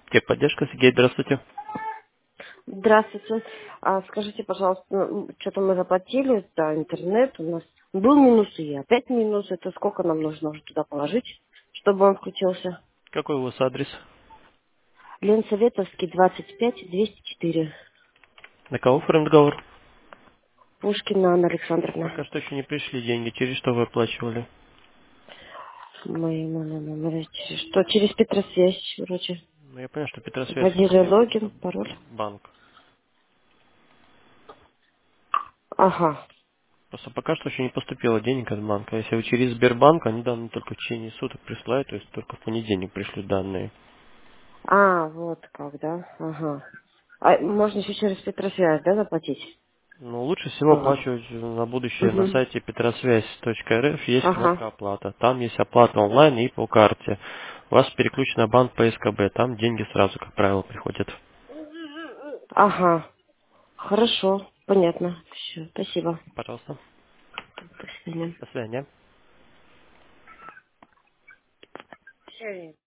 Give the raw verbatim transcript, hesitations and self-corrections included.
Техподдержка, Сергей, здравствуйте. Здравствуйте. А, скажите, пожалуйста, ну, что-то мы заплатили за интернет, у нас был минус и опять минус. Это сколько нам нужно уже туда положить, чтобы он включился? Какой у вас адрес? Ленсоветовский, двадцать пять, двести четыре. На кого оформлен договор? Пушкина Анна Александровна. Пока что еще не пришли деньги. Через что вы оплачивали? Мы, мы, мы, мы, мы, через что? Через Петросвязь вроде. Ну, я понял, что Петросвязь это Вводили не это логин, пароль. банк. Ага. Просто пока что еще не поступило денег от банка. Если вы через Сбербанк, они данные только в течение суток присылают, то есть только в понедельник пришлют данные. А, вот как, да? Ага. А можно еще через Петросвязь, да, заплатить Но лучше всего было? оплачивать на будущее на Угу. сайте петросвязь точка эр эф есть Ага. кнопка оплата. Там есть оплата онлайн и по карте. У вас переключен на банк по эс ка бэ, там деньги сразу, как правило, приходят. Ага. Хорошо, понятно. Все, спасибо. Пожалуйста. До свидания. До свидания. Все.